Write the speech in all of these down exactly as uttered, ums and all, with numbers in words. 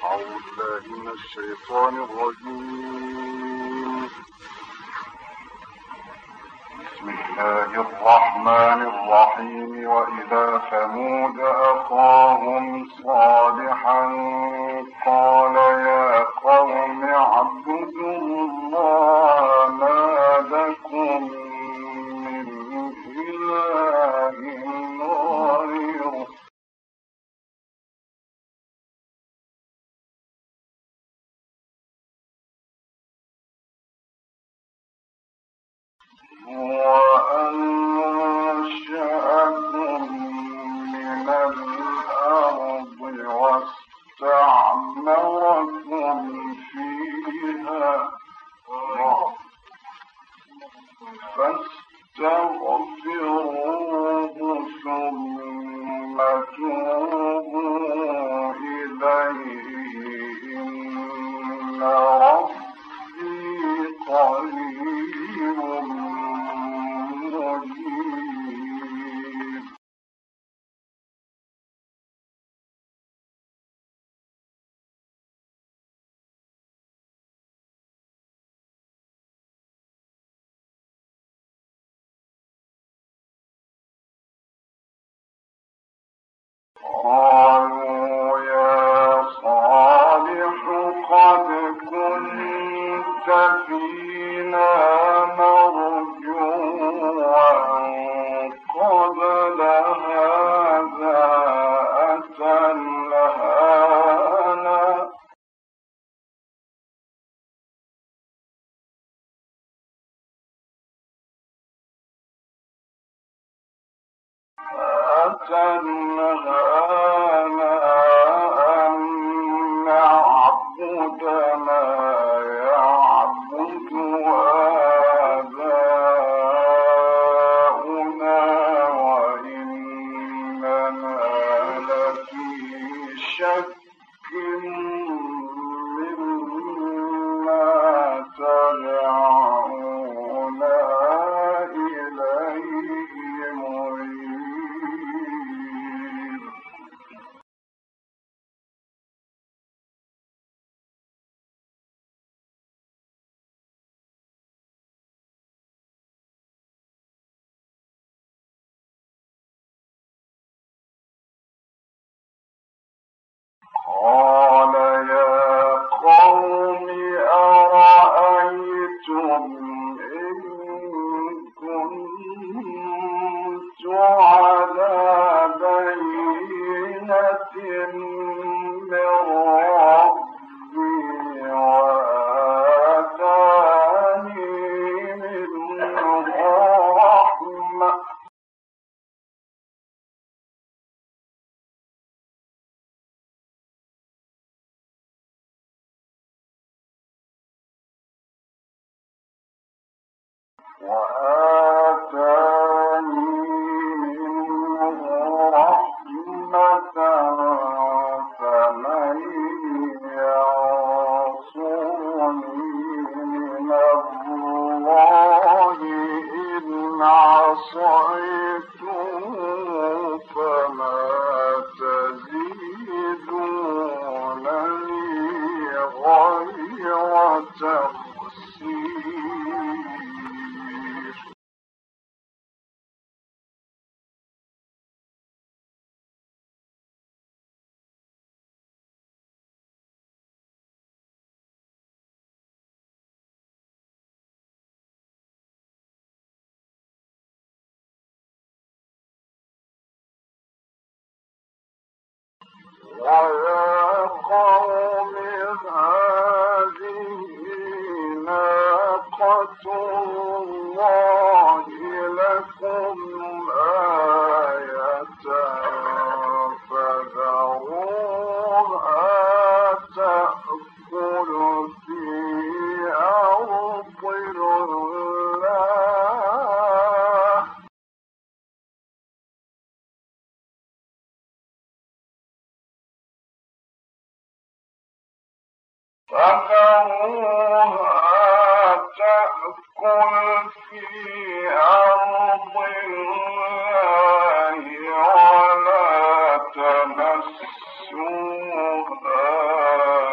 أعوذ بالله من الشيطان الرجيم. بسم الله الرحمن الرحيم. وإلى ثمود أخاهم صالحا قال يا قوم اعبدوا الله ما لكم من إله غيره وأنشأكم من الأرض واستعمركم فيها فاستغفروه ثم توبوا إليه إن ربي قريب مجيب. قالوا يا صالح قد كنت فينا مرجوا قبل هذا أتنهانا أتنهانا أن نعبد ما يعبد آباؤنا وإننا لفي شك مما تدعونا إليه مريب. قال يا قوم أرأيتم إن كنت على بينة من ربي وآتاني منه رحمة وآتاني منه رحمة فمن ينصرني من الله إن عصيته فما تزيدونني غير تخسير. ويا قوم هذه ناقة الله لكم آية فذروها تأكل في أرض الله فذروها تأكل في أرض الله ولا تمسوها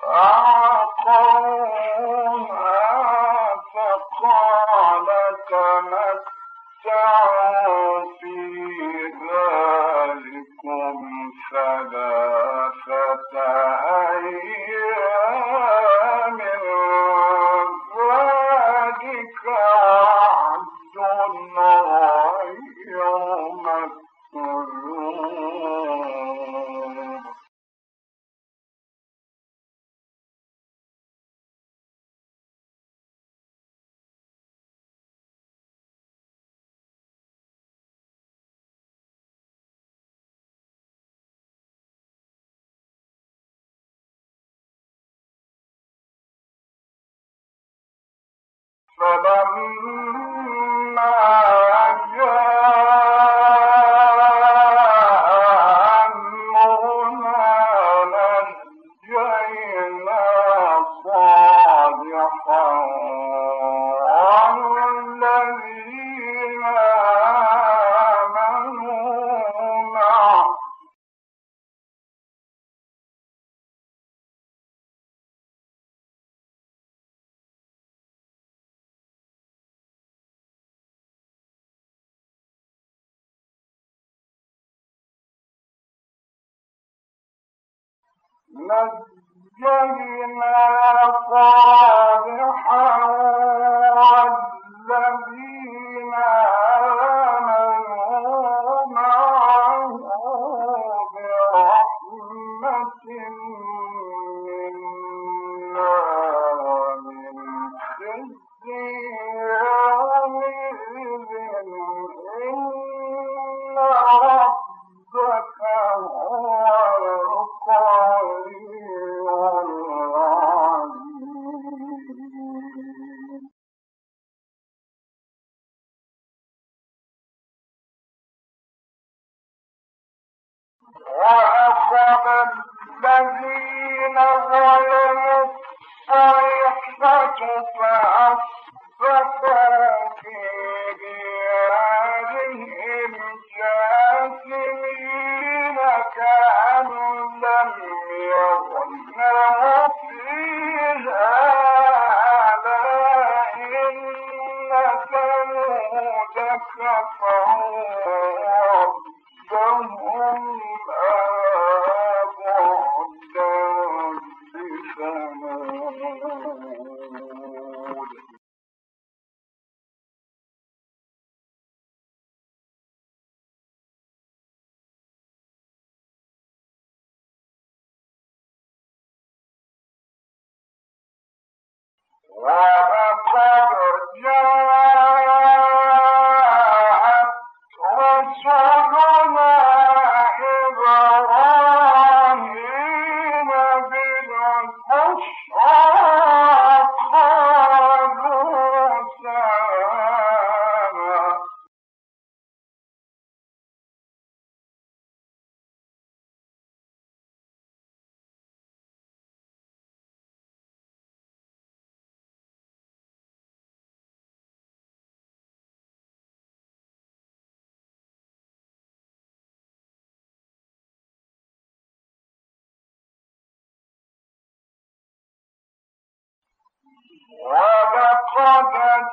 فعقروها فقال تمتعوا في ذلكم ثلاثة أيام ذلك وعد غير مكذوب. فلما جاء أمرنا نجينا صالحا والذين آمنوا معه نجينا صالحا والذين آمنوا معه برحمة منا ومن خزي يومئذ إن ربك هو القوي العليم. وأخذ الذين ظلموا الصيحة فأصبحوا في ديارهم جاثمين كأن لم يغنوا فيها ألا إن ثمود كفروا ربهم ألا بعدا لثمود. ولقد جاءت رسلنا إبراهيم بالبشرى قالوا سلاما ولقد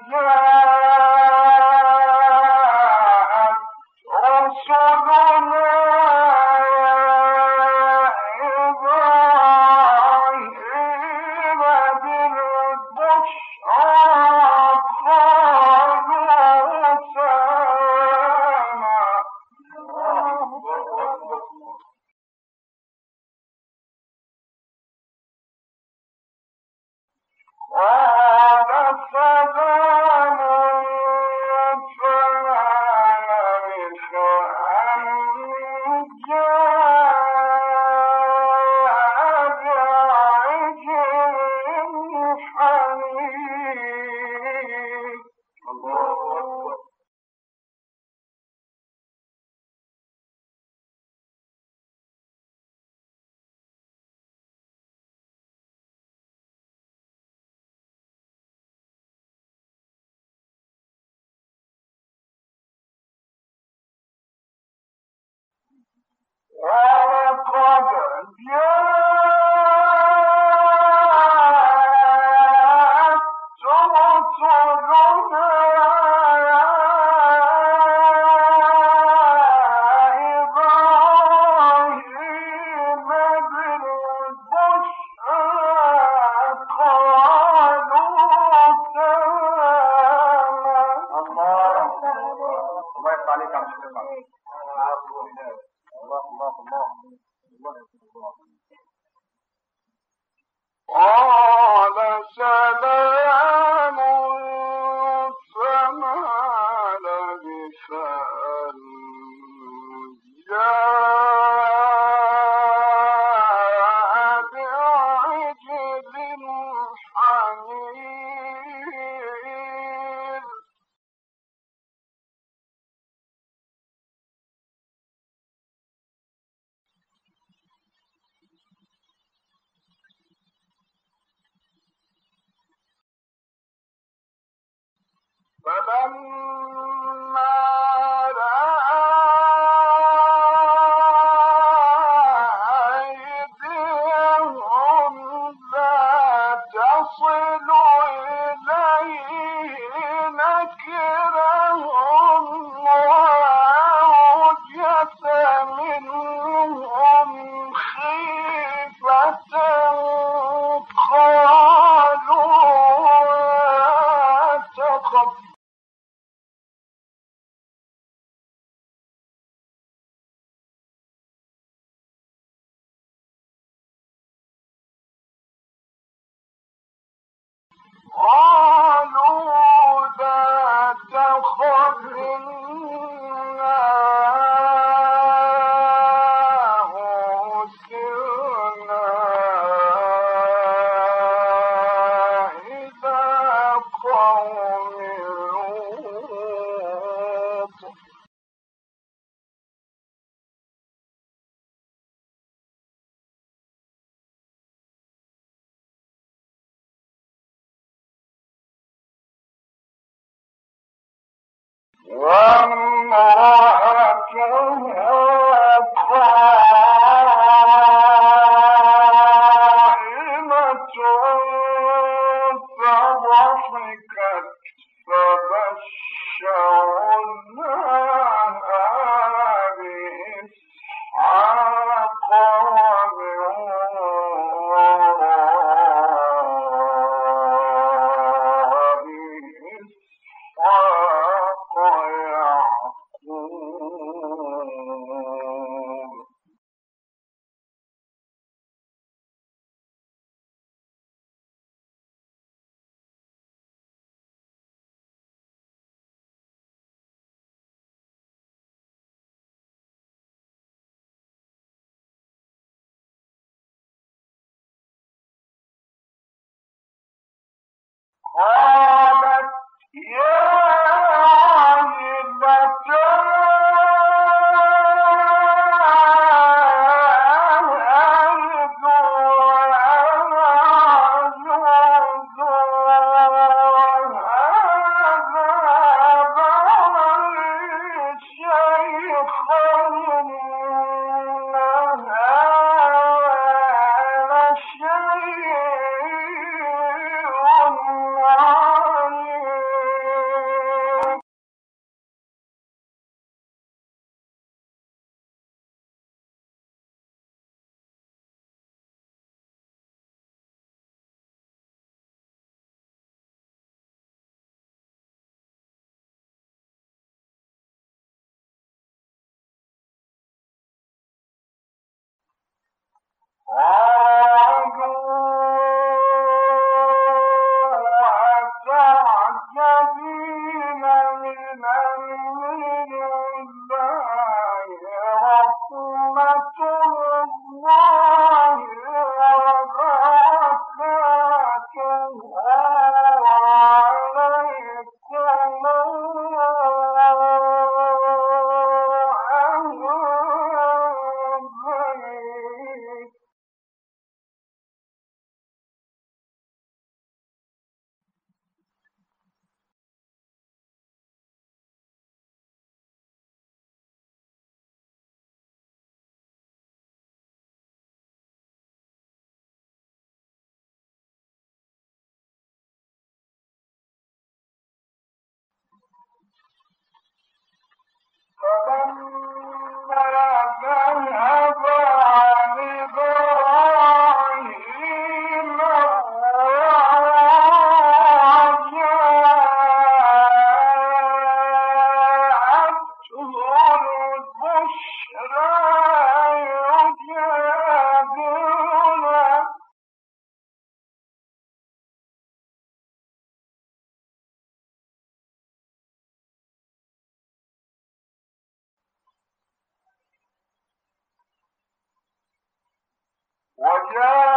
جاءت رسلنا إبراهيم بالبشرى قالوا سلاما قال سلام فما لبث أن جاء بعجل حنيذ. قال سلام فما لبث أن جاء بعجل حنيذ. فلما رأى أيديهم لا تصل إليه نكرهم وأوجس منهم خيفة قالوا لا تخف قالوا لا تخف إنا أرسلنا إلى قوم لوط. وامرأته قائمة فضحكت فبشرناها بإسحاق ومن وراء إسحاق يعقوب. قالت يا ويلتى ألد وأنا عجوز وهذا بعلي شيخا إن هذا شيء عظيم. أتعجبين من أمر الله رحمة الله وبركاته عليكم أهل البيت. فلما ذهب عن إبراهيم الروع جاءته البشرى يجادلنا جاء